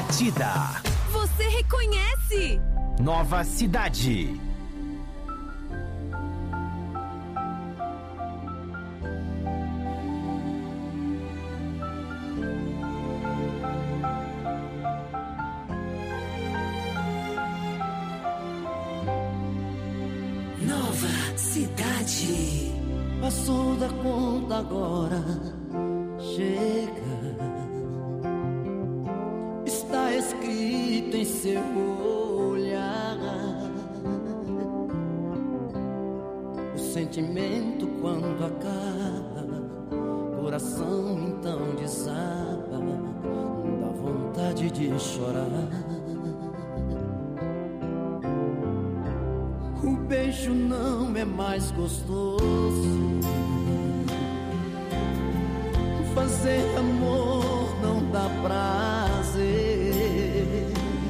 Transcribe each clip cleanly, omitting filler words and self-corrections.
batida. Você reconhece? Nova Cidade. Nova Cidade. Passou da conta agora, chega. Está escrito em seu olhar. O sentimento quando acaba, coração então desaba, dá vontade de chorar. O beijo não é mais gostoso, fazer amor não dá prazer.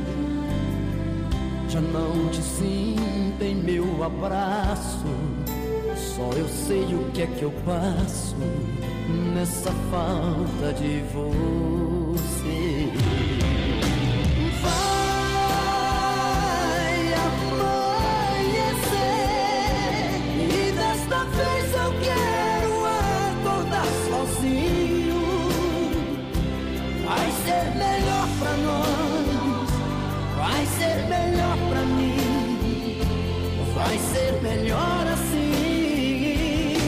Já não te sinto em meu abraço, só eu sei o que é que eu passo nessa falta de você. Vai amanhecer e desta vez eu quero acordar sozinho. Vai ser melhor pra nós, vai ser melhor pra mim, vai ser melhor assim.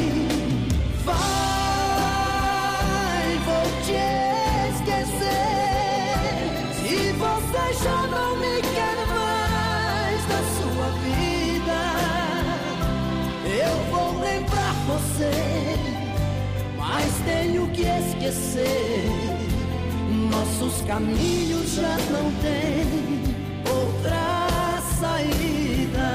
Vai, vou te esquecer. Se você já não me quer mais na sua vida, eu vou lembrar você, mas tenho que esquecer. Nossos caminhos já não têm outra saída.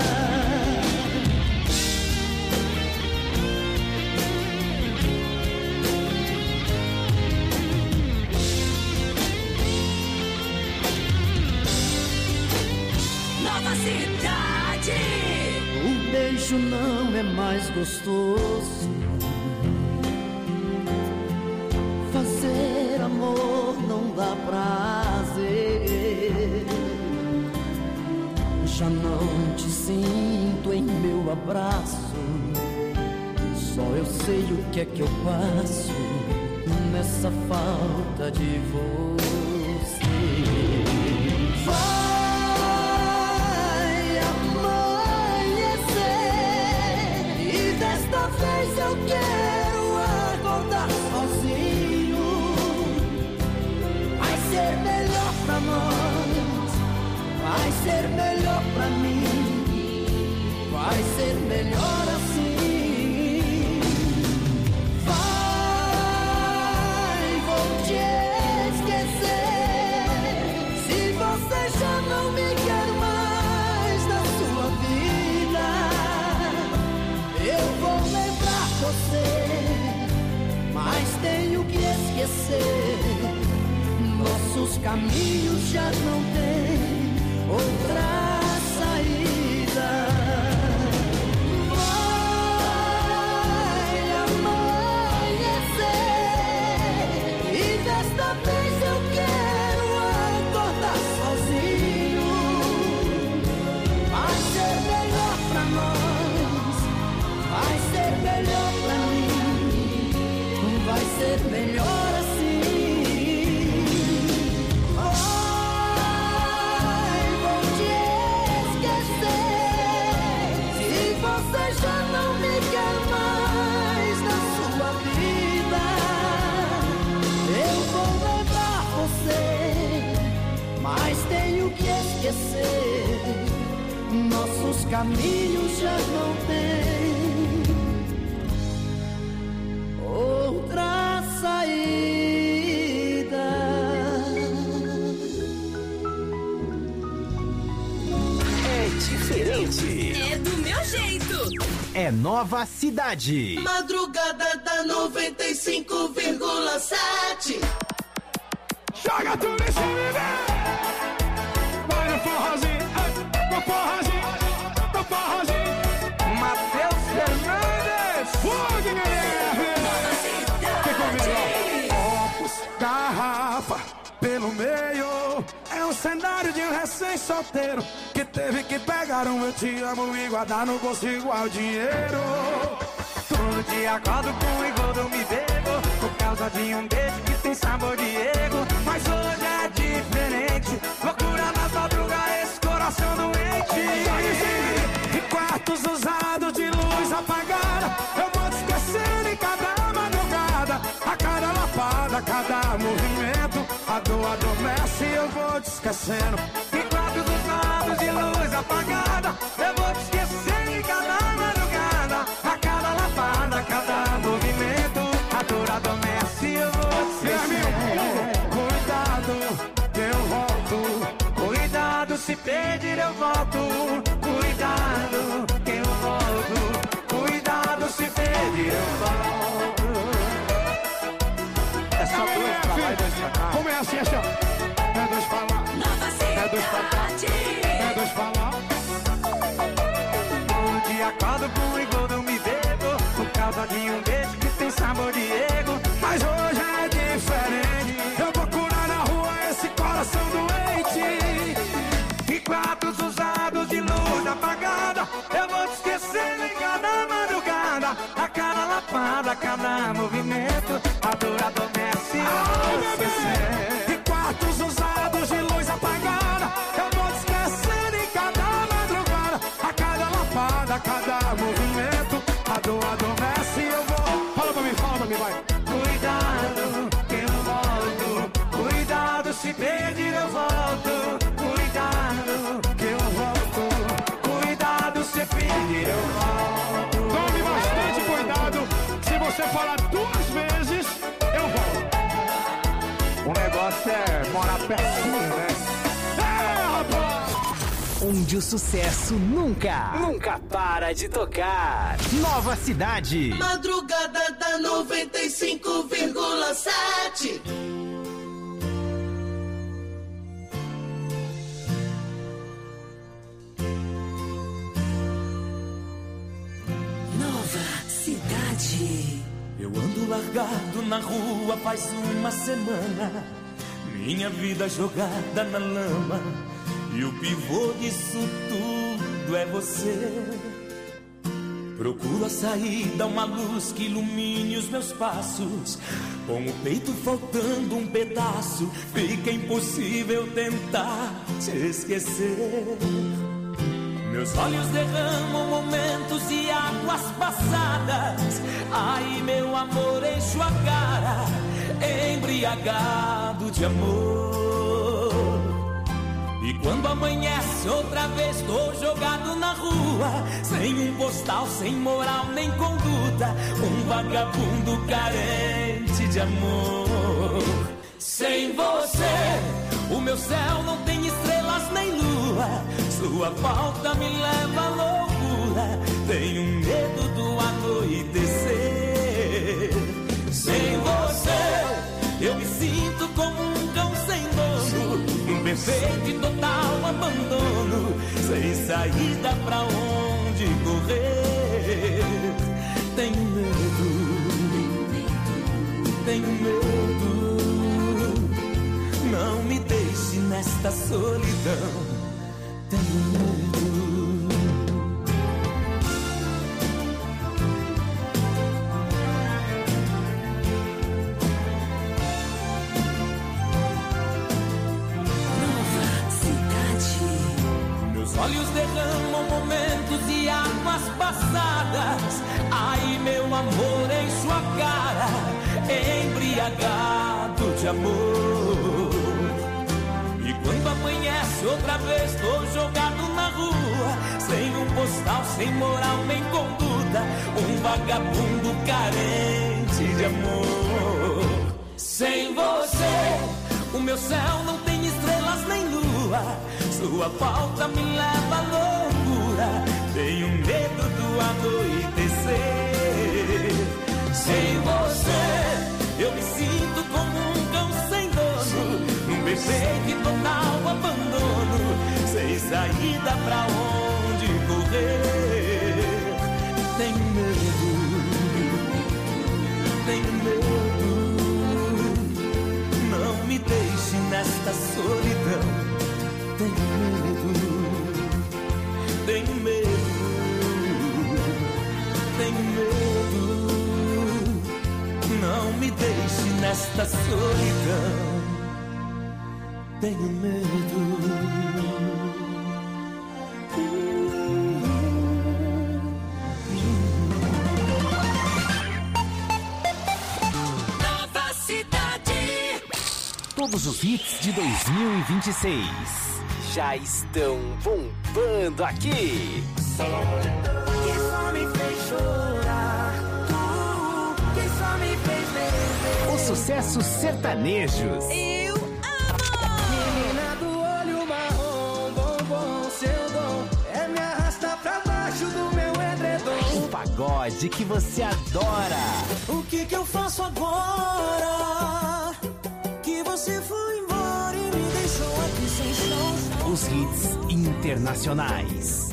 Nova Cidade. O beijo não é mais gostoso, fazer amor não dá prazer. Já não te sinto em meu abraço, só eu sei o que é que eu passo nessa falta de você. Vai amanhecer e desta vez eu quero acordar sozinho. Vai ser melhor pra nós, vai ser melhor pra mim, vai ser melhor assim. Vai, vou te esquecer. Se você já não me quer mais na sua vida, eu vou lembrar você, mas tenho que esquecer. Nossos caminhos já não têm outra saída. Vai amanhecer e desta vez eu quero acordar sozinho. Vai ser melhor pra nós, vai ser melhor pra mim, vai ser melhor assim. Você já não me quer mais na sua vida, eu vou lembrar você, mas tenho que esquecer. Nossos caminhos já não têm outra saída. É diferente. É do meu jeito. É Nova Cidade. Madrugada da 95,7. Joga tudo em cima, vai no forrozinho, no forrozinho, no forrozinho. Matheus Fernandes, fogo, Guilherme. Vem comigo, ó. Opus, garrafa, pelo meio, é um o cenário de um recém-solteiro que teve que pegar um eu te amo e guardar no bolso igual dinheiro. Todo dia acordo com um engodo, me bebo por causa de um beijo que tem sabor de ego. Mas hoje é diferente, loucura nas madrugas, esse coração doente. E quartos usados de luz apagada, eu vou te esquecendo em cada madrugada. A cada lapada, a cada movimento, a dor adormece e eu vou te esquecendo. E quartos usados de luz apagada, eu vou te esquecendo em cada madrugada. A cada lapada, a cada movimento, a dor adormece e eu vou te esquecendo. Cuidado, que eu volto. Cuidado, se pedir eu volto. Cuidado, que eu volto. Cuidado, se pedir eu volto. É só dois pra lá e dois pra cá. Como é assim, assim, ó? É dois pra lá, é dois pra cá, é dois pra lá. Todo dia acordo com um engodo, me bebo por causa de um beijo que tem sabor de ego. Mas hoje é diferente, eu vou curar na rua esse coração doente. E quartos usados de luz apagada, eu vou te esquecendo em cada madrugada. A cada lapada, a cada movimento, a dor adormece, eu vou te esquecendo. E quartos usados de luz apagada, eu vou te esquecendo em cada madrugada. A cada lapada, a cada movimento, a dor adormece e eu vou. Fala pra mim, vai. Cuidado, que eu volto. Cuidado, se pedir eu volto. Cuidado, que eu volto. Cuidado, se pedir eu volto. Tome bastante cuidado. Se você falar 2 vezes, eu volto. O negócio é morar pertinho, né? É, rapaz! Onde o sucesso nunca para de tocar. Nova Cidade. Madrugada da 95,7. Nova Cidade. Eu ando largado na rua faz uma semana, minha vida jogada na lama, e o pivô disso tudo é você. Procuro a saída, uma luz que ilumine os meus passos. Com o peito faltando um pedaço, fica impossível tentar te esquecer. Meus olhos derramam momentos e águas passadas. Ai, meu amor, encho a cara, embriagado de amor. E quando amanhece outra vez, tô jogado na rua, sem um postal, sem moral nem conduta, um vagabundo carente de amor. Sem você, o meu céu não tem estrelas nem lua, sua falta me leva à loucura, tenho medo do anoitecer. Sem você, eu me sinto como um cão sem dono, um perfeito e total abandono, sem saída pra onde correr. Tenho medo, não me deixe nesta solidão. Tenho medo. Olhos derramam momentos e águas passadas. Ai, meu amor, encho a cara, embriagado de amor. E quando amanhece outra vez, tô jogado na rua, sem um postal, sem moral nem conduta, um vagabundo carente de amor. Sem você, o meu céu não tem estrelas nem lua, sua falta me leva à loucura, tenho medo do anoitecer. Sem você, eu me sinto como um cão sem dono, um perfeito e total abandono, sem saída pra onde correr. Tenho medo, não me deixe nesta solidão. tenho medo, não me deixe nesta solidão, tenho medo. Nova Cidade. Todos os hits de 2026 já estão bombando aqui. Que só me fez chorar, que só me fez beber. Os sucessos sertanejos. Eu amo. Menina do olho marrom, bombom, seu dom é me arrastar pra baixo do meu edredom. O pagode que você adora. O que eu faço agora? Que você foi embora e me deixou aqui sem chão. Os hits internacionais.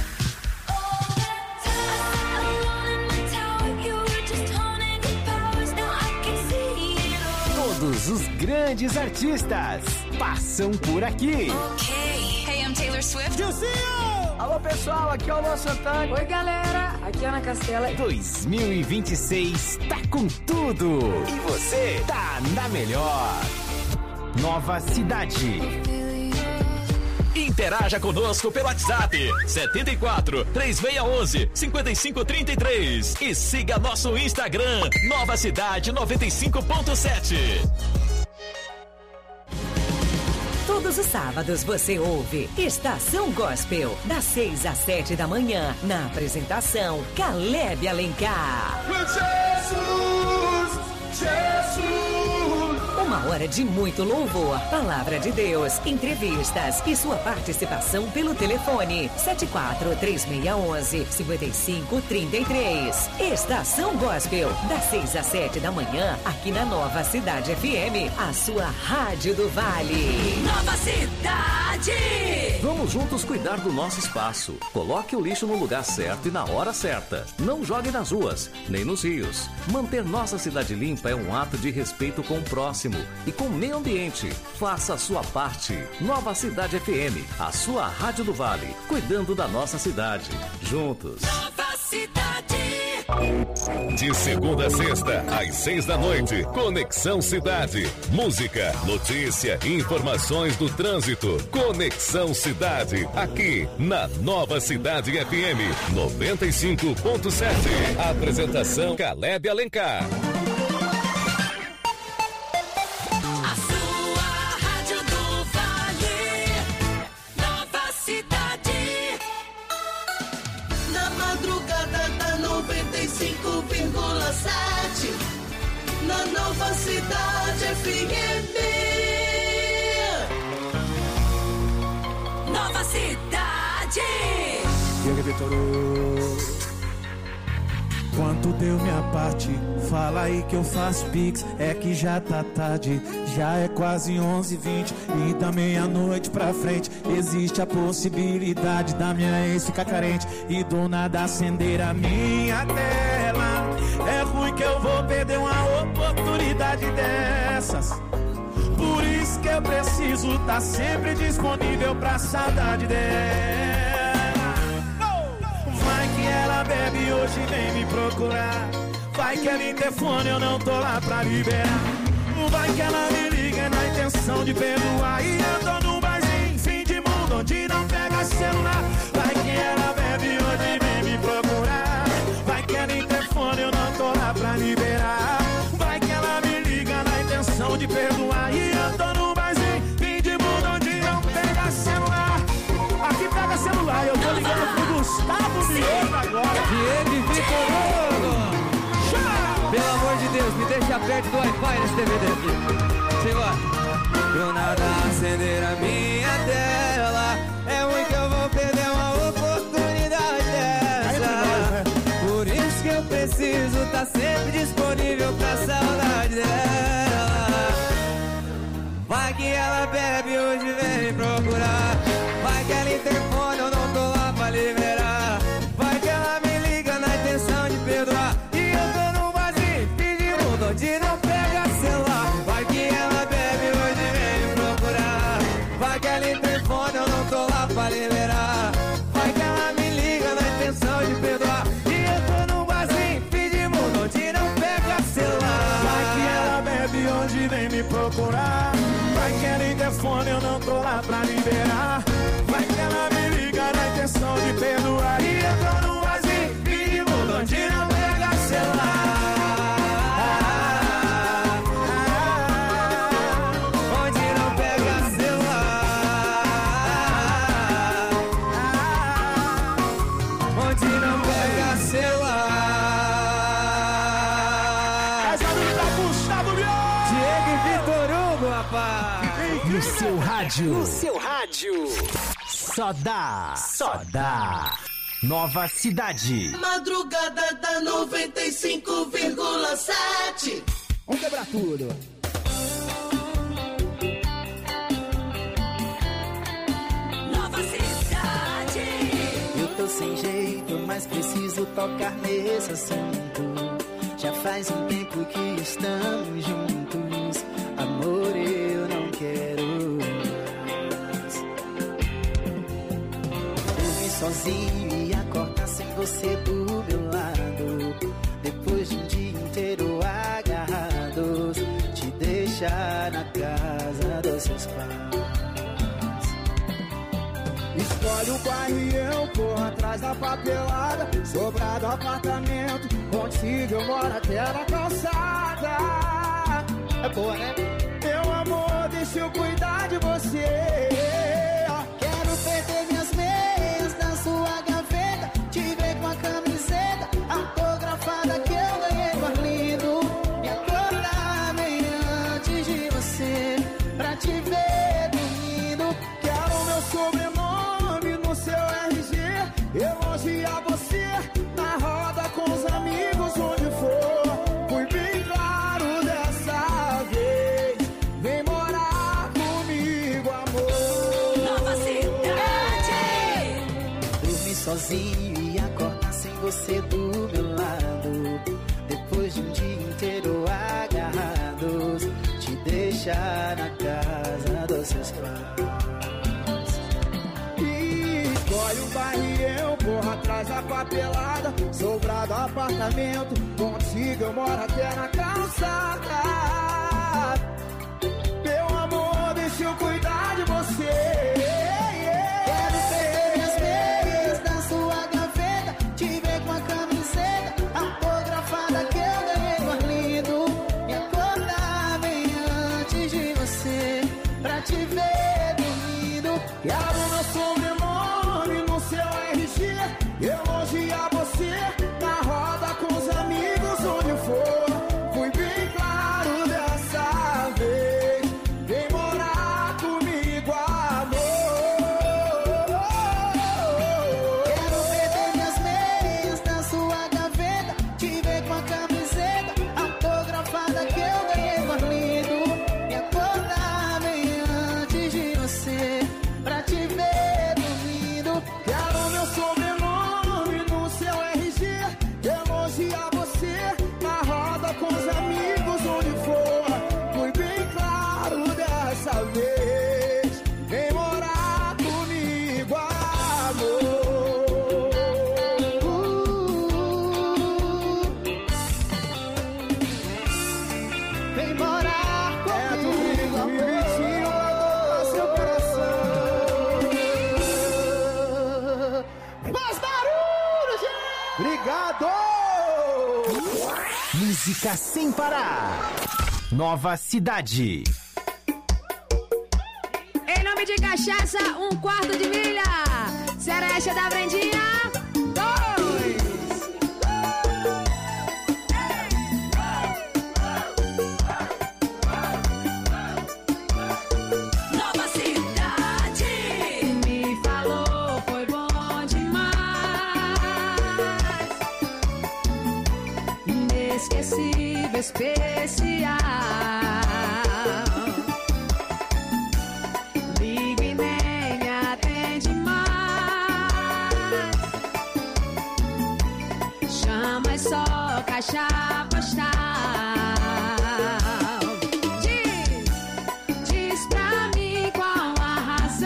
Todos os grandes artistas passam por aqui. Hey, I'm Taylor Swift. Alô pessoal, aqui é o Luan Santana. Oi galera, aqui é Ana Castela. 2026 tá com tudo. E você tá na melhor. Nova Cidade. Interaja conosco pelo WhatsApp 74 3611 5533 e siga nosso Instagram Nova Cidade 95.7. Todos os sábados você ouve Estação Gospel, das 6 às 7 da manhã, na apresentação Caleb Alencar. Uma hora de muito louvor, palavra de Deus, entrevistas e sua participação pelo telefone 74-3611-5533. Estação Gospel, das 6 às 7 da manhã, aqui na Nova Cidade FM, a sua Rádio do Vale. Nova Cidade. Vamos juntos cuidar do nosso espaço. Coloque o lixo no lugar certo e na hora certa. Não jogue nas ruas, nem nos rios. Manter nossa cidade limpa é um ato de respeito com o próximo e com o meio ambiente. Faça a sua parte. Nova Cidade FM, a sua Rádio do Vale, cuidando da nossa cidade. Juntos. Nova Cidade. De segunda a sexta, às 6 da noite, Conexão Cidade. Música, notícia, informações do trânsito. Conexão Cidade, aqui na Nova Cidade FM 95.7. Apresentação Caleb Alencar. A sua Rádio do Vale. Nova Cidade. Na madrugada da 95,7. Na Nova Cidade FM. Nova Cidade. E aí, Vitor? Quanto deu minha parte? Fala aí que eu faço pix. É que já tá tarde, já é quase 11h20. E da meia-noite pra frente existe a possibilidade da minha ex ficar carente e do nada acender a minha tela. É ruim que eu vou perder uma oportunidade dessas. Por isso que eu preciso tá sempre disponível pra saudade dela. Vai que ela bebe hoje e vem me procurar. Vai que ela interfone, eu não tô lá pra liberar. Vai que ela me liga na intenção de perdoar. E eu tô num barzinho, fim de mundo, onde não pega celular. Vai que ela bebe hoje e vem me procurar. Vai que ela interfone, eu não tô lá pra liberar. Vai que ela me liga na intenção de perdoar. E eu tô num barzinho, fim de mundo, onde não pega celular. Aqui pega celular, eu tô ligando pro Gustavo Vieira agora. Diego e Vitor. Pelo amor de Deus, me deixa perto do Wi-Fi nesse DVD aqui. Simbora. Do nada acender a minha tela. É ruim que eu vou perder uma oportunidade dessa. Por isso que eu preciso tá sempre disponível pra saudade dela. Vai que ela bebe hoje e vem procurar. Vai que ela interfone, eu não tô lá pra liberar. Vai que ela me liga na intenção de perdoar. E eu tô num barzinho, pedindo onde não pega celular. Vai que ela bebe hoje e vem me procurar. Vai Vai que ela telefone, eu não tô lá pra liberar. Vai que ela me liga na intenção de perdoar. E eu tô num barzinho, pedimos onde não pega celular. Vai que ela bebe onde vem me procurar. Vai que ela telefone, eu não tô lá pra liberar. Vai que ela me liga na intenção de perdoar. E eu tô num barzinho, pedimos onde não pega celular. No seu rádio, só dá. Nova Cidade. Madrugada da 95,7. Vamos quebrar tudo. Nova Cidade. Eu tô sem jeito, mas preciso tocar nesse assunto. Já faz um tempo que estamos juntos. Amor, eu não quero sozinho e acordar sem você do meu lado. Depois de um dia inteiro agarrados, te deixar na casa dos seus pais. Escolhe o bairro e eu corro atrás da papelada. Sobrado apartamento, contigo eu moro até na calçada. É boa, né? Meu amor, deixa eu cuidar de você. Quero perder minhas meias na sua gaveta, te ver com a camiseta autografada que eu ganhei no Arlindo. Me acordar bem antes de você, pra te ver dormindo. Quero meu sobrenome no seu RG, elogiar você na roda com os amigos onde for. Fui bem claro dessa vez, vem morar comigo, amor. Nova Cidade. Dormir sozinho e acordar sem você do meu lado. Depois de um dia inteiro agarrados, te deixar na casa dos seus pais. Escolhe o bairro e eu corro atrás da papelada. Sobrado apartamento, contigo eu moro até na calçada. Meu amor, deixa eu cuidar de você. Quero perder minhas meias na sua gaveta, te ver com a camiseta autografada que eu ganhei no Arlindo. Me acordar bem antes de você, pra te ver dormindo. Quero meu sobrenome no seu RG, elogiar você na roda com os amigos onde for. Fui bem claro dessa vez, vem morar comigo, amor. Quero perder minhas meias na sua gaveta, te ver com a camiseta autografada que eu ganhei no Arlindo. Me acordar bem antes de você, pra te ver dormindo. Quero meu sobrenome no seu RG, elogiar você na roda com os amigos onde for. Fui bem claro dessa vez, vem morar comigo, amor. Vem morar comigo, amor. Seu coração. Mais barulho, gente! Obrigado! Música sem parar. Nova Cidade. Em nome de cachaça, 1/4 de milha. Cereja da Brendinha, 2. Nova Cidade. Me falou, foi bom demais. Inesquecível, especial. Ligo e nem me atende mais. Chama é só caixa postal. Diz pra mim qual a razão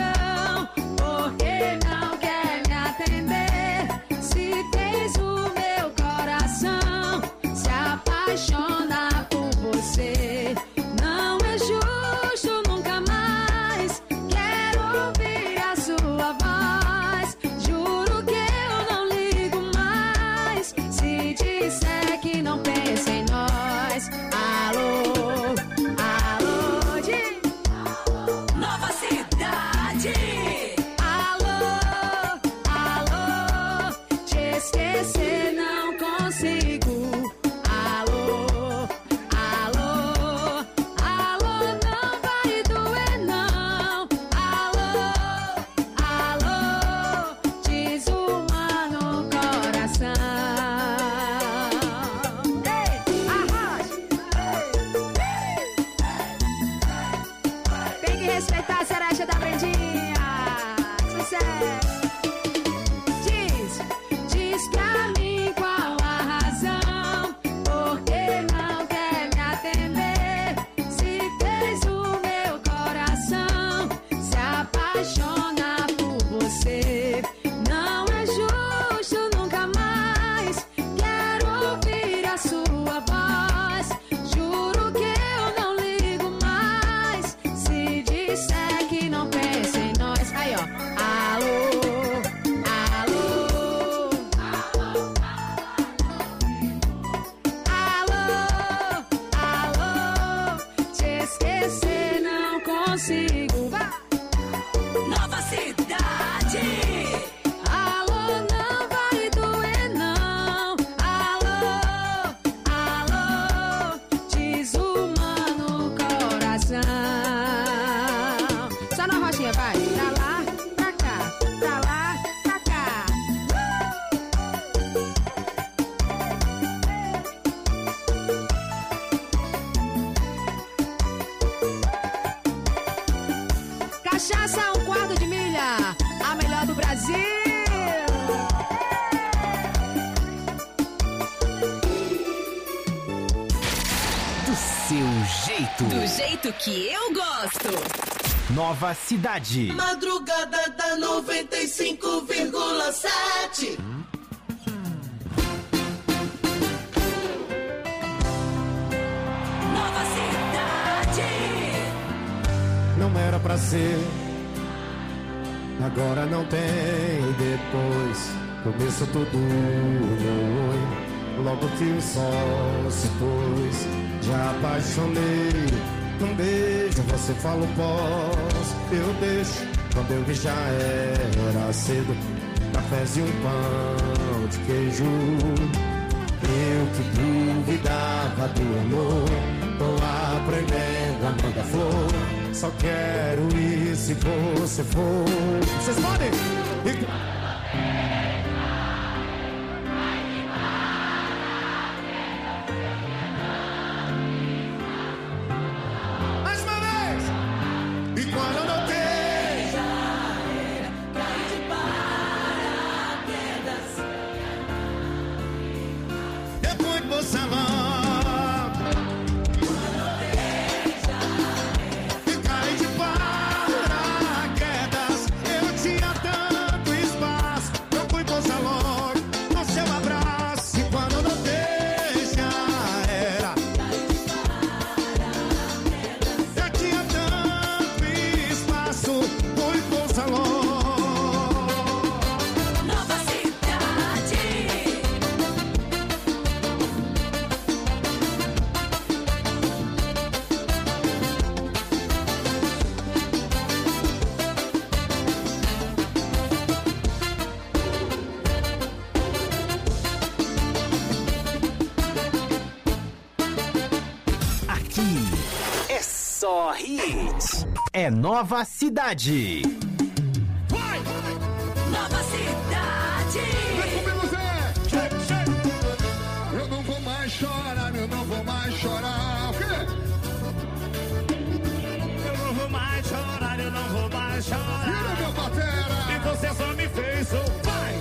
A melhor do Brasil. Do seu jeito. Do jeito que eu gosto. Nova Cidade. Madrugada da 95,7. Nova Cidade. Não era pra ser, agora não tem depois. Começou tudo ruim, logo que o sol se pôs. Já apaixonei, um beijo, você fala posso, eu deixo. Quando eu vi já era cedo, cafés e um pão de queijo. Eu que duvidava do amor, tô aprendendo a mandar flor. Só quero ir se você for. Vocês podem? Mais uma vez! E quando eu notei, Já era, cai de paraquedas. eu fui pro salão. E caí de paraquedas. Eu tinha tanto espaço. Eu fui pro salão no seu abraço. E quando eu notei, já era. Eu tinha tanto espaço. Fui pro salão. Nova Cidade. Aqui é só hits. É Nova Cidade. Nova Cidade. Eu não vou mais chorar, eu não vou mais chorar. O quê? Eu não vou mais chorar, eu não vou mais chorar. Vira, meu batera! E você só me fez sofrer.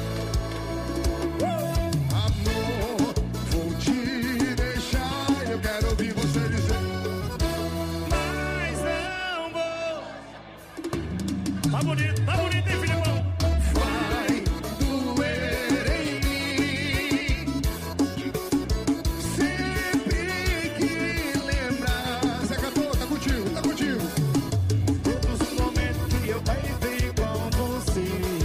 Amor, vou te deixar. Eu quero ouvir você dizer. Mas não vou. Tá bonito, hein, Filipão? Vai doer em mim. Sempre que lembrar. Zé Cantor, tá contigo, tá contigo. Todos os momentos que eu vivi com você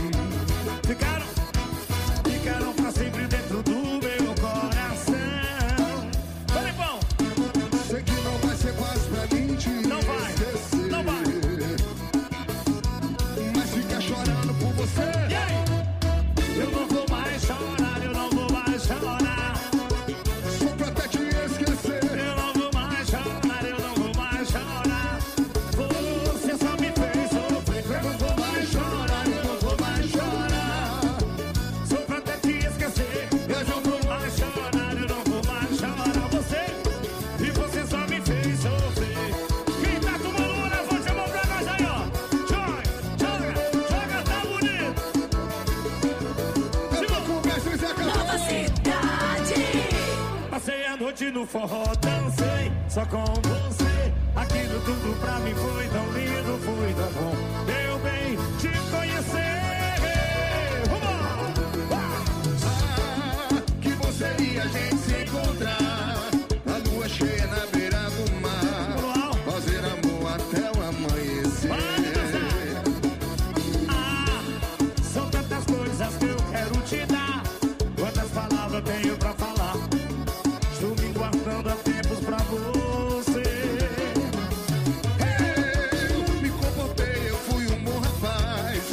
ficaram pra sempre dentro do meu coração. Filipão, Sei que não vai ser fácil pra mim te Não vai, esquecer. não vai. Mas fica chorando por você. e aí? Eu não vou mais chorar, eu não vou mais chorar. Só pra até te esquecer. Eu não vou mais chorar, eu não vou mais chorar. Você só me fez sofrer. Eu não vou mais chorar, eu não vou mais chorar. Só pra até te esquecer. Eu não vou mais chorar, eu não vou mais chorar. Você só me fez sofrer. Quem tá tomando uma, levante a mão pra nós aí, ó. Joga, tá bonito. Eu tô com o mestre Zé Cantor. Nova Cidade. Passei a noite no forró, dancei só com você. Aquilo tudo pra mim foi tão lindo, foi tão bom. Deu bem te conhecer. Que você e a gente se encontrar. A lua cheia na beira do mar. Fazer amor até o amanhecer. São tantas coisas que eu quero te dar. Quantas palavras eu tenho pra falar. Estou me guardando há tempos pra você. Eu me comportei, eu fui um bom rapaz.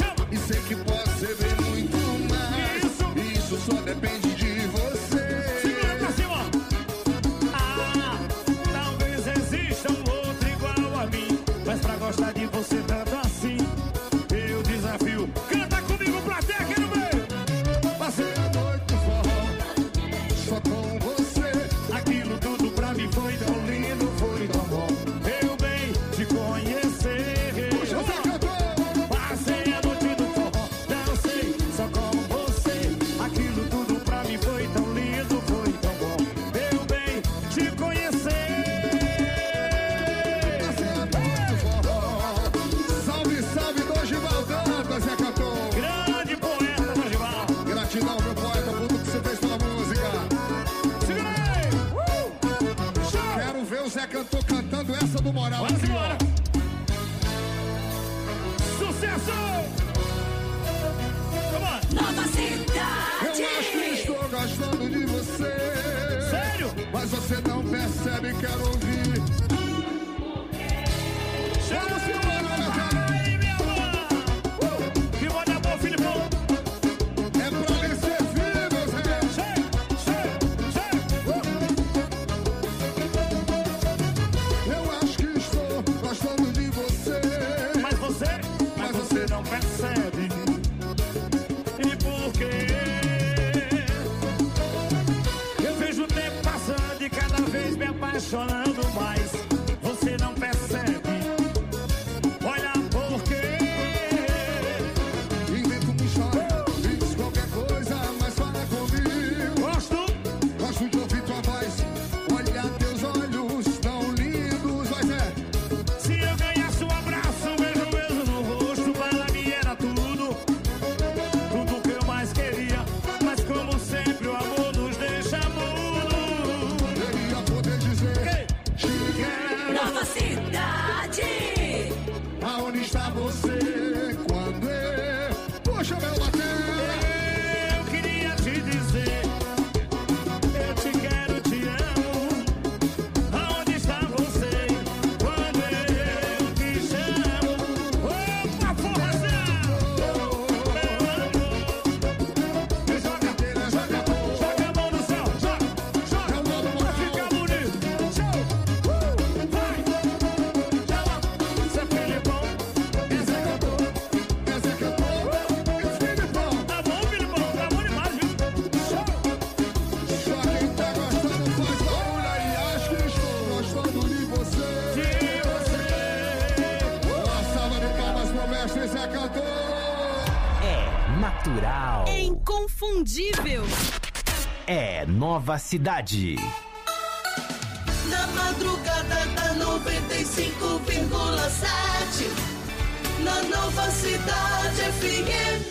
dando moral aqui, ó. Sucesso! Nova Cidade. Eu acho que estou gostando de você. Sério? Mas você não percebe, quero ouvir. Chama o Filipão! Aí, minha mãe! Que bom de amor, Filipão! É pra lhe servir, meu Zé. Eu acho que estou gostando de você. Mas você não percebe. E por quê? Eu vejo o tempo passando e cada vez me apaixonando mais. Você não percebe. Olha por quê? Inventa uma história, diz qualquer coisa, mas fala comigo. Gosto de ouvir tua voz. Olha teus olhos tão lindos, mas se eu ganhasse um abraço, um beijo no rosto, para mim era tudo que eu mais queria. Mas como sempre o amor nos deixa mudo. Queria poder dizer te quero. Nova Cidade. Aonde está você quando eu... Poxa, meu batera. Eu queria te dizer, eu te quero, te amo. Aonde está você quando eu te chamo? Opa, forrazão! Meu amor. Joga a mão no céu, joga pra ficar bonito. Show! Vai! Chama! Você é Filipão. Esse é cantor. Tá bom, Filipão? Tá bom demais, viu? Show! Só quem tá gostando faz barulho aí. Acho que estou gostando de você. Uma salva de palmas pro mestre Zé Cantor. É natural. É inconfundível. É Nova Cidade. Na madrugada da 95,7 na Nova Cidade FM.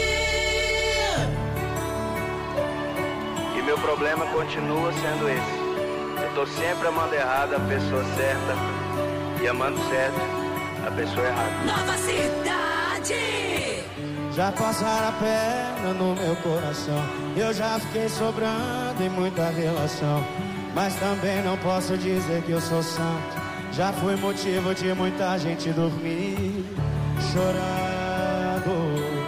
E meu problema continua sendo esse. Eu tô sempre amando errado a pessoa certa e amando certo a pessoa errada. Nova Cidade. Já passaram a perna no meu coração. Eu já fiquei sobrando em muita relação. Mas também não posso dizer que eu sou santo. Já fui motivo de muita gente dormir chorando.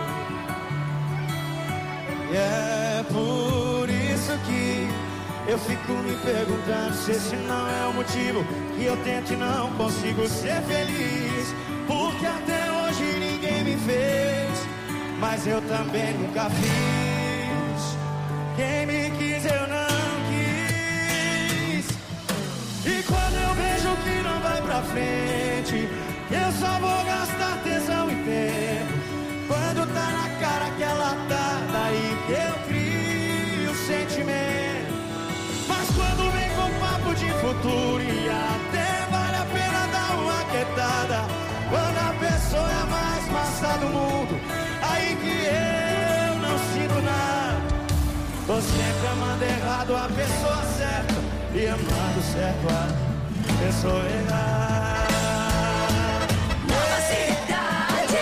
E é por isso que eu fico me perguntando se esse não é o motivo que eu tento e não consigo ser feliz. Porque até hoje ninguém me fez, mas eu também nunca fiz. Quem me quis eu não quis. E quando eu vejo que não vai pra frente, eu só vou gastar tesão e tempo. Quando tá na cara que ela tá, daí que eu crio sentimento. Mas quando vem com papo de futuro e até vale a pena dar uma quietada. Quando a pessoa é a mais massa do mundo, aí que eu não sinto nada. Tô sempre amando errado a pessoa certa e amando certo a pessoa errada. Nova Cidade.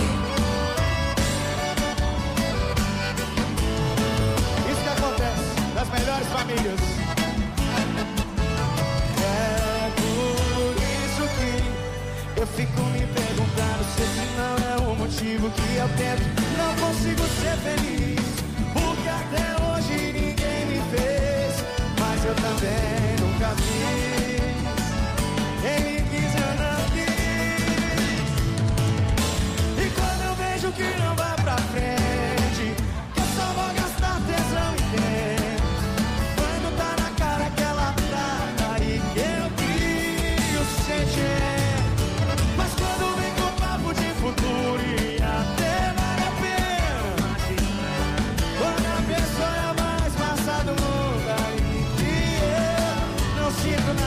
Isso que acontece nas melhores famílias. É por isso que eu fico me perguntando se esse não é o motivo que eu tento, não consigo ser feliz. Porque até hoje ninguém me fez, mas eu também nunca fiz. Quem me quis eu não quis. E quando eu vejo que não vai pra frente, que eu só vou gastar tesão e tempo. Quando tá na cara que ela tá, daí que eu crio sentimento. Mas quando vem com papo de futuro e até vale a pena, quando a pessoa é a mais massa do mundo, aí que eu não sinto nada.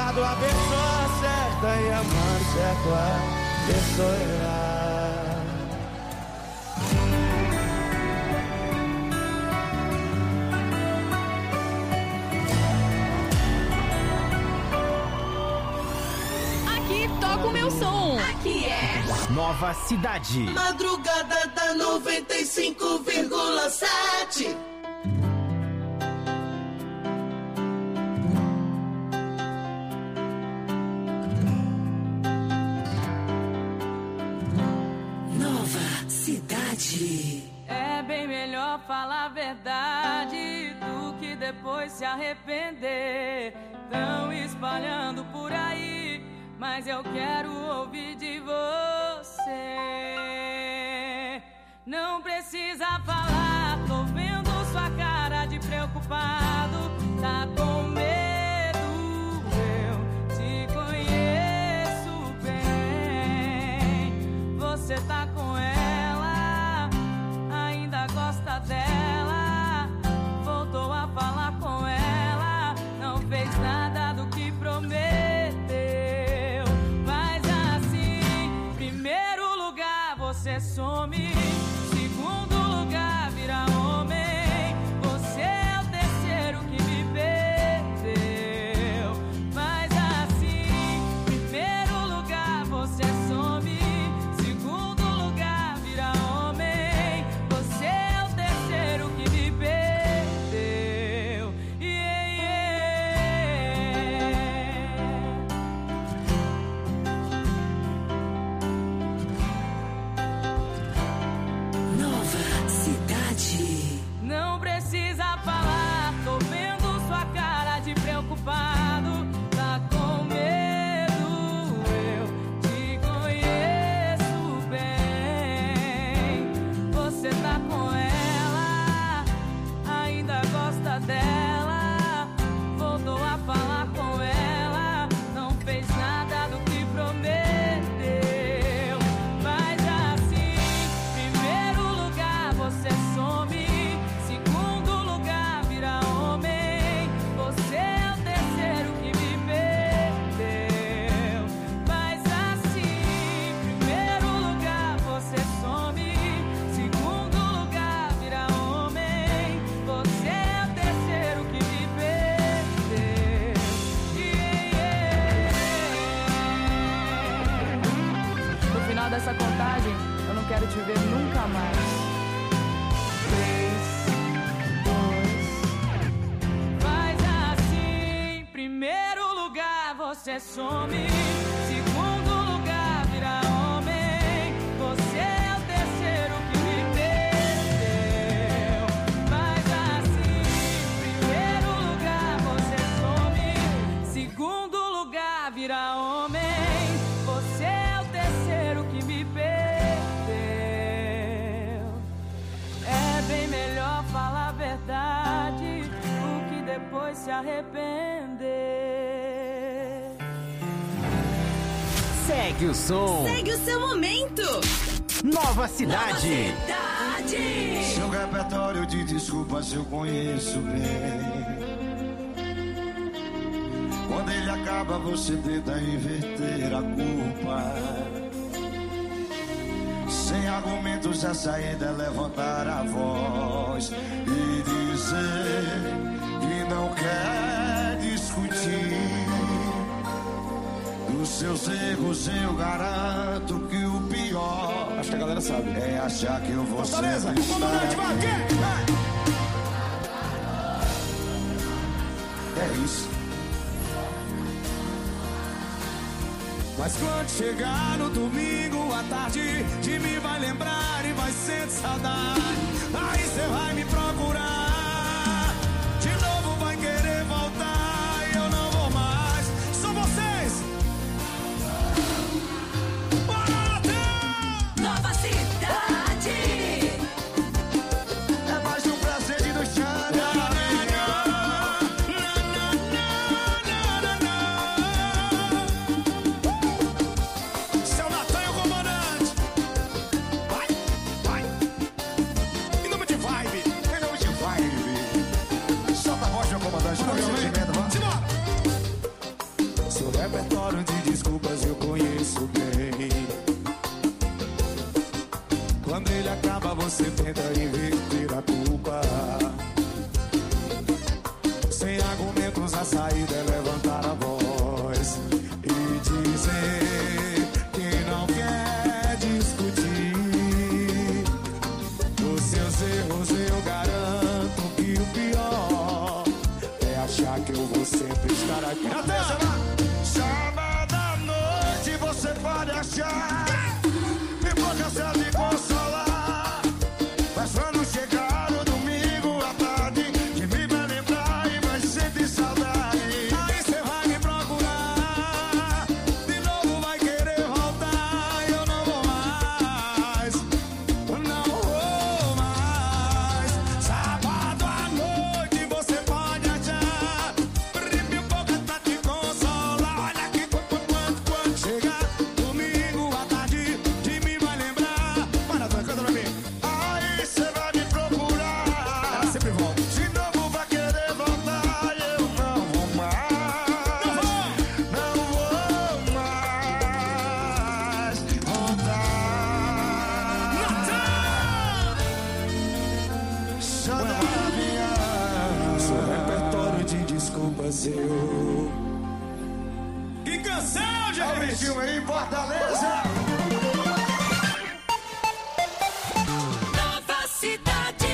amado a pessoa certa e amando certo a pessoa errada. Aqui toca o meu som. Aqui é Nova Cidade. Madrugada da 95,7. É bem melhor falar a verdade do que depois se arrepender. Tão espalhando por aí, mas eu quero ouvir de você. Não precisa falar, tô vendo sua cara de preocupado. Tá com medo, eu te conheço bem. Você tá com ela, ainda gosta dela, voltou a falar com ela, não fez nada do que prometeu. Mas assim, primeiro lugar você some, segundo lugar vira homem, você é o terceiro que me perdeu. Mas assim, primeiro lugar você some, segundo lugar vira homem, você é o terceiro que me perdeu. Nova Cidade. Não precisa falar, tô vendo sua cara de preocupado. Tá com medo, eu te conheço bem. Você tá com ela, ainda gosta dela, voltou a falar com ela, não fez nada do que prometeu. Mas assim, primeiro lugar você some, segundo lugar vira homem, você é o terceiro que me perdeu. Mas assim, primeiro lugar você some, segundo lugar vira homem, você é o terceiro que me perdeu. No final dessa contagem, eu não quero te ver nunca mais. 3, 2. Faz assim, primeiro lugar você some, segundo lugar vira homem, você é o terceiro que me perdeu. Faz assim, primeiro lugar você some, segundo lugar vira homem, você é o terceiro que me perdeu. É bem melhor falar a verdade do que depois se arrepender. Segue o som. Segue o seu momento. Nova Cidade. Cidade. Seu repertório de desculpas eu conheço bem. Quando ele acaba você tenta inverter a culpa. Sem argumentos a saída é levantar a voz e dizer que não quer discutir. Dos seus erros eu garanto que o pior, acho que a galera sabe, é achar que eu vou sempre estar aqui. É isso. Mas quando chegar no domingo à tarde, de mim vai lembrar e vai sentir saudade. Aí cê vai me procurar, de novo vai querer voltar e eu não vou mais. São vocês. Nova Cidade. É mais um prazer de nos chamar. Vai. Em nome de vibe. repertório de desculpas eu conheço bem. Quando ele acaba, você tenta inverter a culpa. Sem argumentos, a saída é levantar a voz e dizer que não quer discutir. Dos seus erros eu garanto que o pior é achar que eu vou sempre estar aqui. Sábado à noite você pode achar que pouca se de consolar, mas quando chegar o domingo à tarde, que me vai lembrar e vai sentir saudade. Aí você vai me procurar, de novo vai querer voltar. Eu não vou mais, não vou mais. Sábado à noite você pode achar que pouca tá te consolar. Olha que quando chegar domingo à tarde, de mim vai lembrar. Para, canta pra mim. Aí você vai me procurar, ela sempre volta. De novo vai querer voltar. Eu não vou mais, não vou mais voltar. Seu repertório de desculpas eu. Que canção, gente! Olha o filme aí em Fortaleza. Nova Cidade.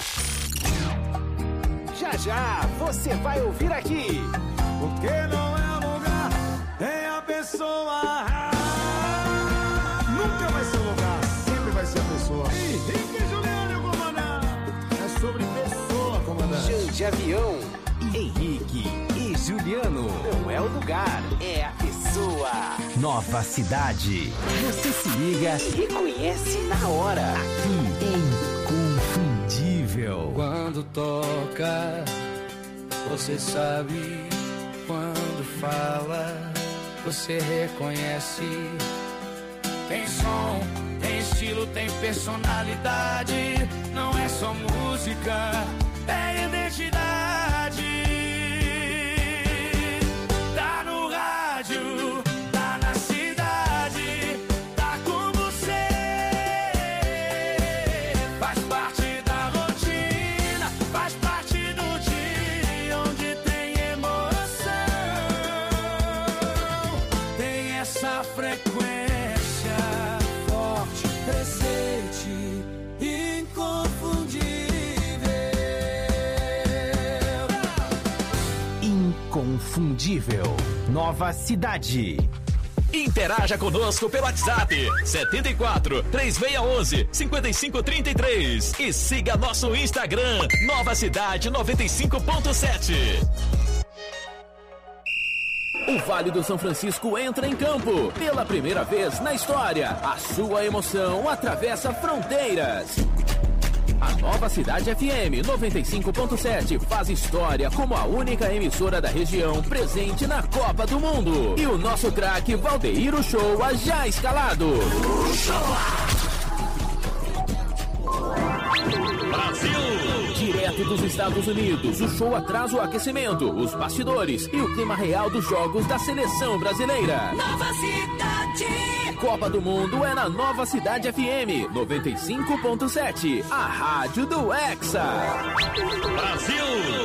Já já você vai ouvir aqui. Porque não é lugar, é a pessoa. Nunca vai ser lugar, sempre vai ser a pessoa. Henrique Juliano, comandante. É sobre pessoa, comandante. Chão de avião. Henrique e Juliano. Não é o lugar, é a pessoa. Nova Cidade. Você se liga e reconhece na hora. Aqui é Inconfundível. Quando toca, você sabe. Quando fala, você reconhece. Tem som, tem estilo, tem personalidade. Não é só música, é identidade. Tá no rádio, tá na cidade, tá com você. Faz parte da rotina, faz parte do dia onde tem emoção. Tem essa frequência forte, presente, inconfundível. Inconfundível. Nova Cidade. Interaja conosco pelo WhatsApp 74 3611 5533 e siga nosso Instagram Nova Cidade 95.7. O Vale do São Francisco entra em campo. Pela primeira vez na história, a sua emoção atravessa fronteiras. A Nova Cidade FM 95.7 faz história como a única emissora da região presente na Copa do Mundo. E o nosso craque Valdeir Uchoa já escalado. Brasil! Direto dos Estados Unidos, o show traz o aquecimento, os bastidores e o clima real dos jogos da seleção brasileira. Nova Cidade. Copa do Mundo é na Nova Cidade FM 95.7, a rádio do Hexa. Brasil!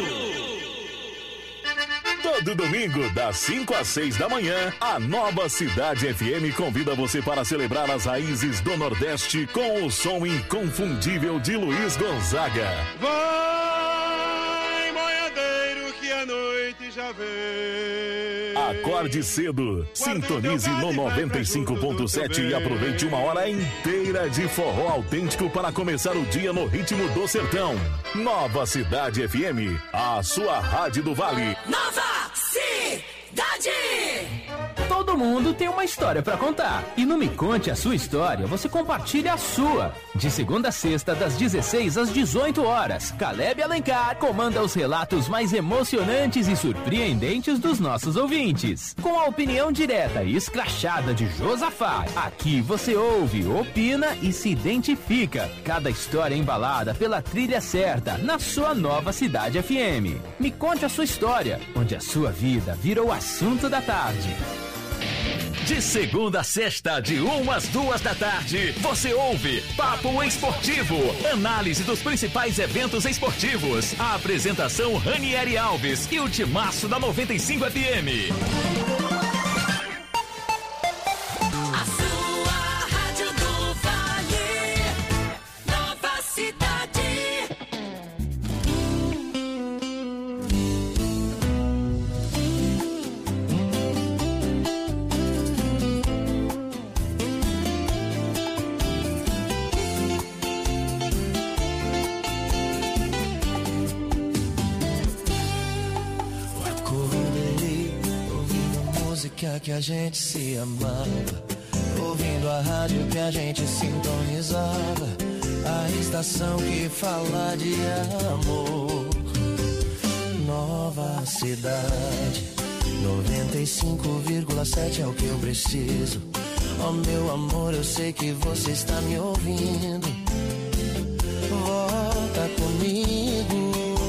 Todo domingo, das 5 às 6 da manhã, a Nova Cidade FM convida você para celebrar as raízes do Nordeste com o som inconfundível de Luiz Gonzaga. Vai, boiadeiro, que a noite já vem. Acorde cedo, sintonize no 95.7 e aproveite uma hora inteira de forró autêntico para começar o dia no ritmo do sertão. Nova Cidade FM, a sua rádio do Vale. Nova Cidade. Todo Todo mundo tem uma história pra contar. E no Me Conte a Sua História, você compartilha a sua. De segunda a sexta, das 16 às 18 horas, Caleb Alencar comanda os relatos mais emocionantes e surpreendentes dos nossos ouvintes. Com a opinião direta e escrachada de Josafá, aqui você ouve, opina e se identifica. Cada história embalada pela trilha certa, na sua Nova Cidade FM. Me Conte a Sua História, onde a sua vida vira o assunto da tarde. De segunda a sexta, de 1 às 2 da tarde, você ouve Papo Esportivo, análise dos principais eventos esportivos. A apresentação Ranieri Alves e o timaço da 95 FM. A sua rádio do Vale, Nova Cidade. Que a gente se amava, ouvindo a rádio que a gente sintonizava, a estação que fala de amor. Nova Cidade 95,7 é o que eu preciso. Oh meu amor, eu sei que você está me ouvindo. Volta comigo.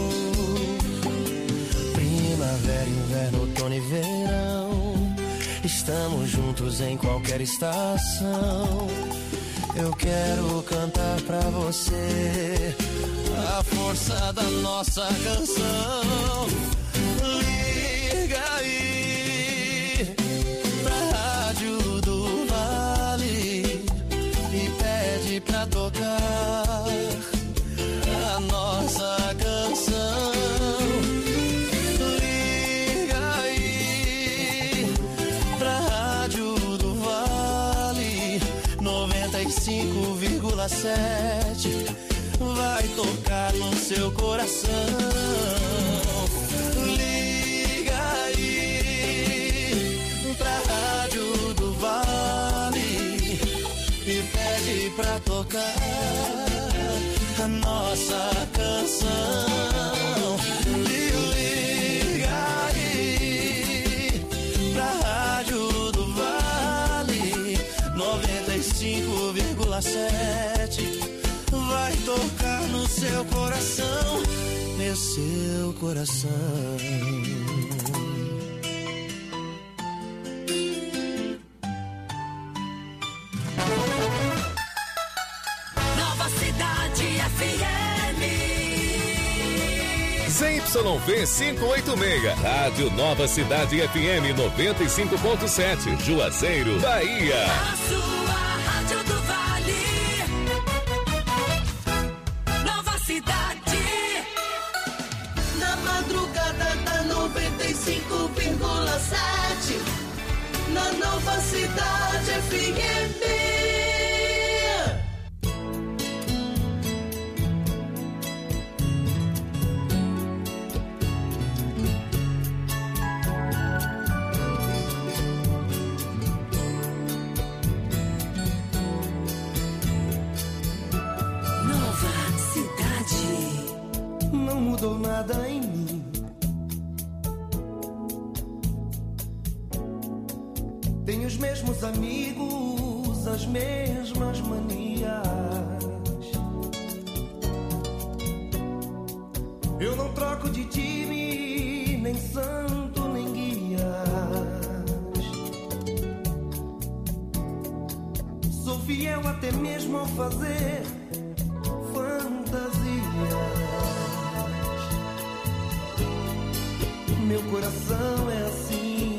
Primavera, inverno, outono e verão, estamos juntos em qualquer estação. Eu quero cantar pra você a força da nossa canção. Liga aí pra Rádio do Vale e pede pra tocar a nossa canção. Vai tocar no seu coração. Liga aí pra Rádio do Vale e pede pra tocar a nossa canção. Liga aí pra Rádio do Vale 95,7. Vai tocar no seu coração, meu seu coração. Nova Cidade FM. ZYV 586, Rádio Nova Cidade FM 95.7, Juazeiro, Bahia. A sua rádio do Vale. Nova Cidade. Na madrugada da 95,7. Na Nova Cidade FM. Não mudou nada em mim. Tenho os mesmos amigos, as mesmas manias. Eu não troco de time, nem santo, nem guias. Sou fiel até mesmo ao fazer fantasias. Meu coração é assim,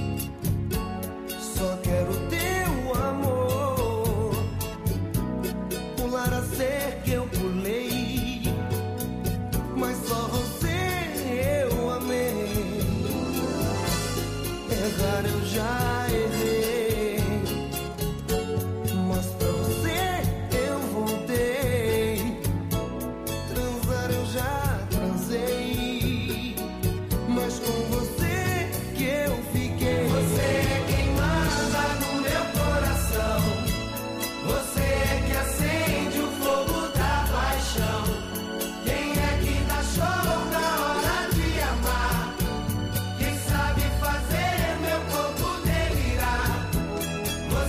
só quero teu amor. Pular a cerca eu pulei, mas só você eu amei. Errar eu já errei, mas pra você eu voltei. Transar eu já transei, mas com você quero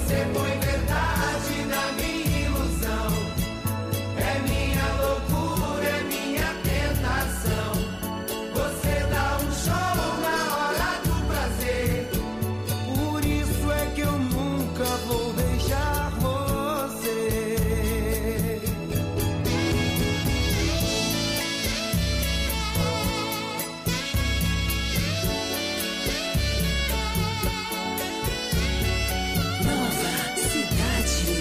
Você põe verdade na minha ilusão. É minha loucura, é minha tentação. Você dá um show na hora do prazer. Por isso é que eu nunca vou deixar você. Nova Cidade.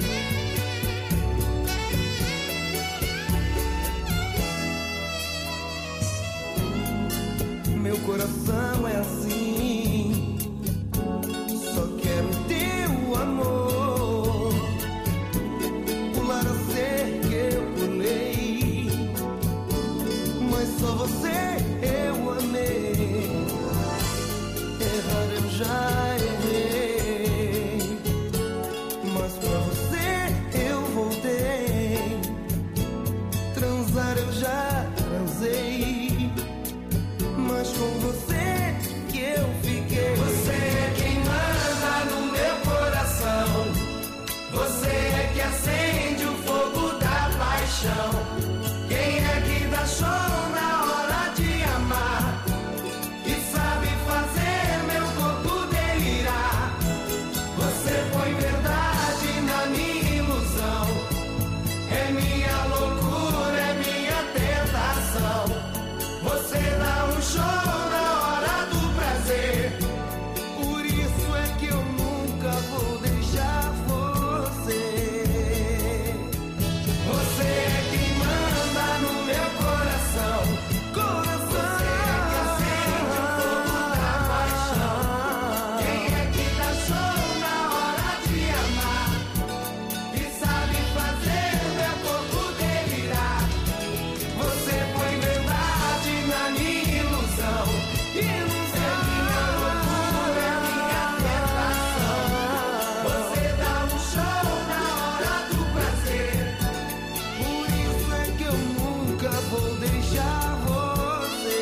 Meu coração é assim, só quero teu amor. Pular a cerca eu pulei, mas só você eu amei. Errar eu já errei, mas pra você eu voltei. Transar eu já transei, mas com você que eu fiquei. Você é quem manda no meu coração. Você é que acende o fogo da paixão. Quem é que dá show na hora de amar e sabe fazer meu corpo delirar. Você põe verdade na minha ilusão. É minha loucura, é minha tentação. Você dá um show na hora do prazer. Por isso é que eu nunca vou deixar você. Você é quem manda no meu coração. Você é que acende o fogo da paixão. Quem é que dá show na hora de amar e sabe fazer meu corpo delirar. Você põe verdade na minha ilusão. É minha loucura, é minha tentação. Você dá um show na hora do prazer. Por isso é que eu nunca vou deixar você.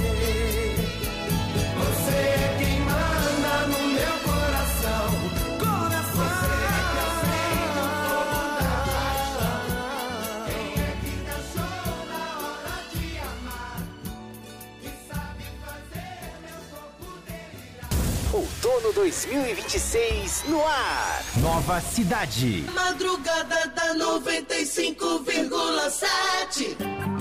Você é quem manda no meu coração. Você é que acende o fogo da paixão. Quem é que dá show na hora de amar e sabe fazer meu corpo delirar. Outono 2026 no ar. Nova Cidade. Madrugada da 95,7.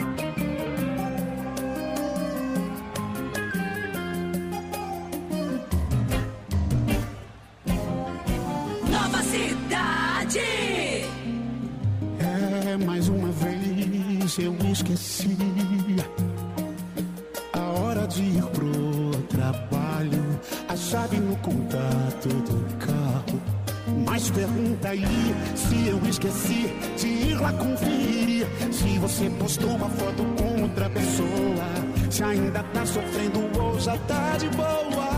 Nova Cidade. É, mais uma vez eu esqueci a hora de ir pro trabalho, a chave no contato do carro. Mas pergunta aí se eu esqueci de ir lá conferir se você postou uma foto com outra pessoa, se ainda tá sofrendo ou já tá de boa.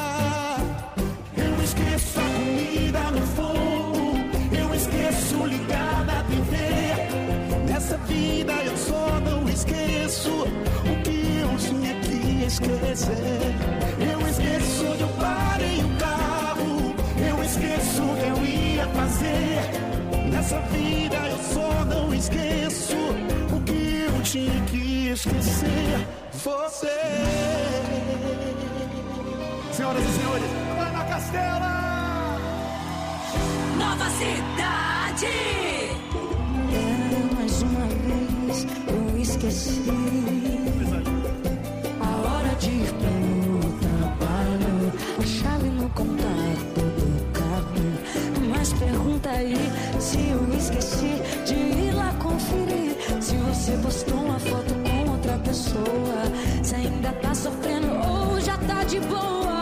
Eu esqueço a comida no fogo, eu esqueço ligar a TV. Nessa vida eu só não esqueço o que eu tinha que esquecer. Eu esqueço onde eu parei o carro, eu esqueço o que eu ia fazer. Nessa vida eu só não esqueço o que eu tinha que esquecer. Você. Senhoras e senhores, Ana Castela! Nova Cidade. Mais uma vez eu esqueci a hora de ir pro trabalho, a chave no contato do carro. Mas pergunta aí se eu esqueci de ir lá conferir se você postou uma foto com outra pessoa, se ainda tá sofrendo ou já tá de boa.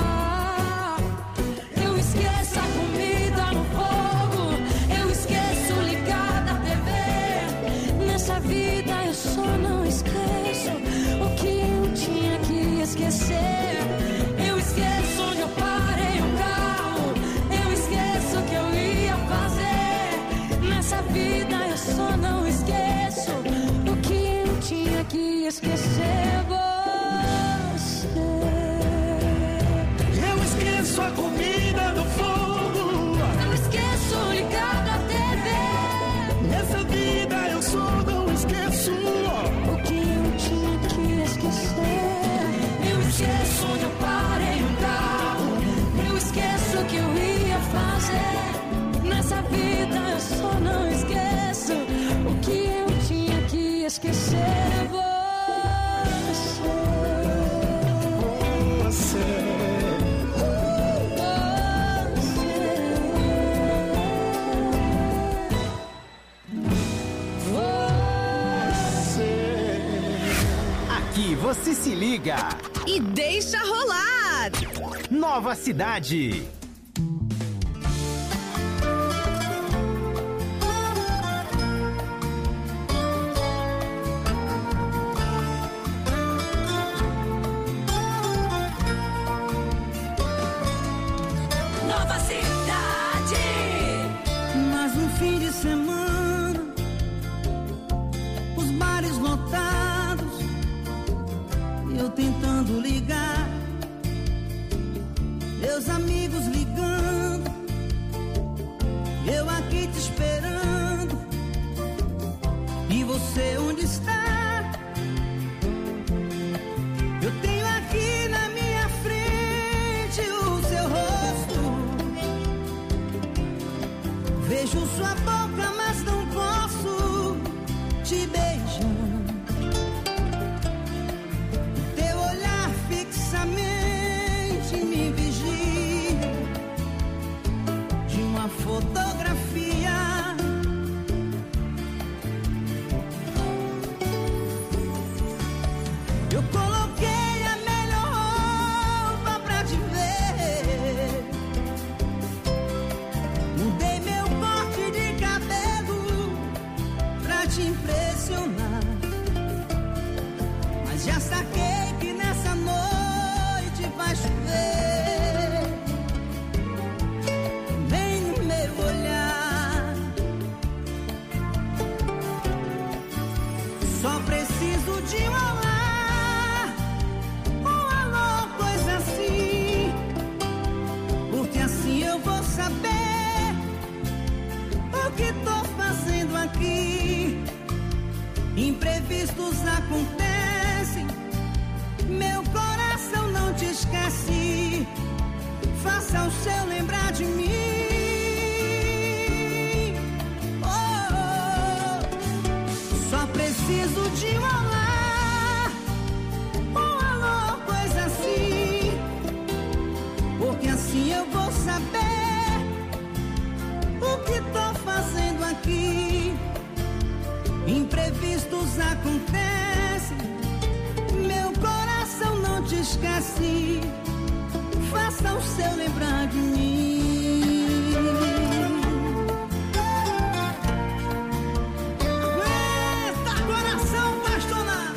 Eu esqueço a comida no fogo, eu esqueço ligar da TV. Nessa vida eu só não esqueço o que eu tinha que esquecer. Eu esqueço onde eu parei o carro, eu esqueço o que eu ia fazer. Nessa vida eu só não esqueço o que eu tinha que esquecer. Você. Eu esqueço a comida no fogo, eu esqueço fazer nessa vida, eu só não esqueço o que eu tinha que esquecer. Aqui você se liga e deixa rolar. Nova Cidade. Nova Cidade. Mais um fim de semana, os bares lotados, eu tentando ligar, meus amigos ligando, eu aqui te esperando. E você onde está? Eu tenho aqui na minha frente o seu rosto, vejo sua boca, mas não posso te beijar. Teu olhar fixamente me vigia, de uma fotografia. Eu coloquei a melhor roupa pra te ver, mudei meu corte de cabelo pra te impressionar, mas já saquei que nessa noite vai chover. Vem no meu olhar, só preciso de um olhar, um alô, coisa assim, porque assim eu vou saber o que tô fazendo aqui. Imprevistos acontecem, meu coração não te esquece, faça o seu lembrar de mim. Oh, só preciso de um olhar, um alô, coisa assim, porque assim eu vou saber o que tô fazendo aqui. Imprevistos acontecem, meu coração não te esquece, faça o seu lembrar de mim. Eita, coração apaixonado.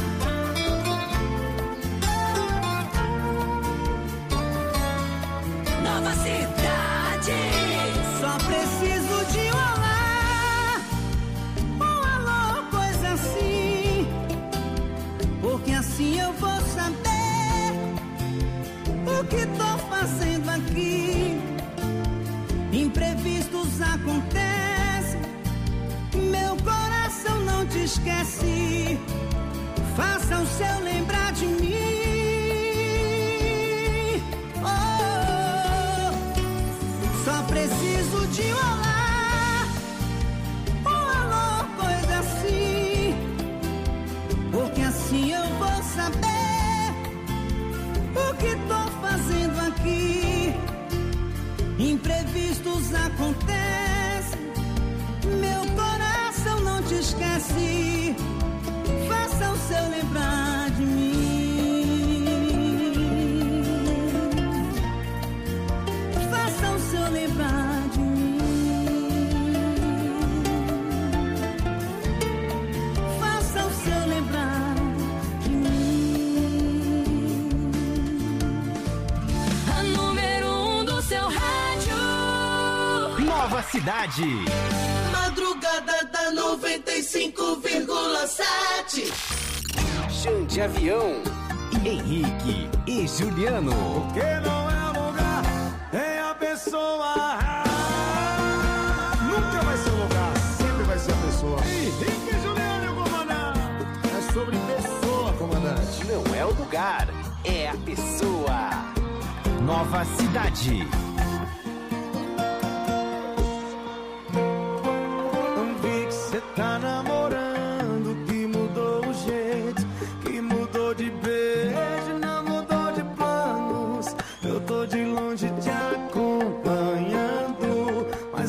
Nova Cidade. Só preciso de um olhar, um alô, coisa assim, porque assim eu vou saber o que tô fazendo aqui. Imprevistos acontecem, meu coração não te esquece, faça o seu lembrar de mim. Oh, só preciso de um olhar, um alô, coisa assim, porque assim eu vou saber o que tô fazendo aqui. Imprevistos acontecem, meu coração não te esquece, faça o seu lembrar de mim. Faça o seu lembrar de mim. Faça o seu lembrar de mim. A número 1 do seu rádio. Nova Cidade. Madrugada da 95,7. Chão de Avião. Henrique e Juliano. Porque não é lugar, é a pessoa. Nunca vai ser o lugar, sempre vai ser a pessoa. Henrique e Juliano, comandante. É sobre pessoa, comandante. Não é o lugar, é a pessoa. Nova Cidade.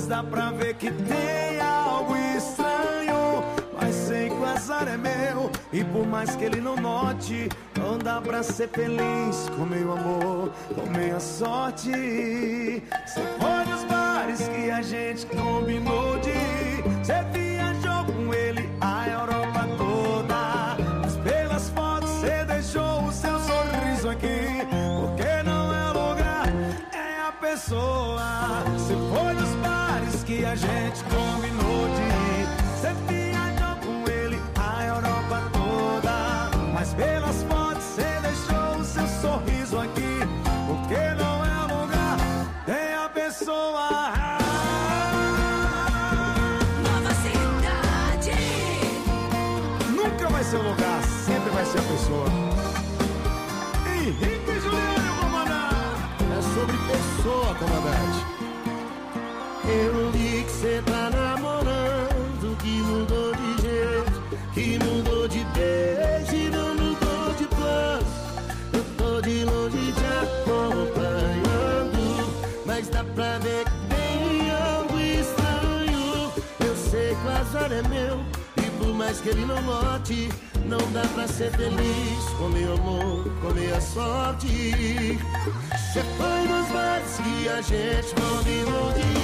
Mas dá pra ver que tem algo estranho. Mas sei que o azar é meu, e por mais que ele não note, não dá pra ser feliz com meu amor, com minha sorte. Cê foi nos bares que a gente combinou de ir. Cê viajou com ele a Europa toda. Mas pelas fotos cê deixou o seu sorriso aqui. Porque não é o lugar, é a pessoa. Cê foi nos bares que a gente combinou de ir. Cê viajou com ele a Europa toda. Mas pelas fotos cê deixou o seu sorriso aqui. Porque não é o lugar, é a pessoa. Nova cidade. Nunca vai ser o lugar, sempre vai ser a pessoa. Henrique e Juliano, comandante. É sobre pessoa, comandante. Eu vi que cê tá namorando, que mudou de jeito, que mudou de beijo e não mudou de plano. Eu tô de longe te acompanhando, mas dá pra ver que tem algo estranho. Eu sei que o azar é meu, e por mais que ele não note, não dá pra ser feliz com meu amor, com minha sorte. Cê foi nos bares que a gente combinou de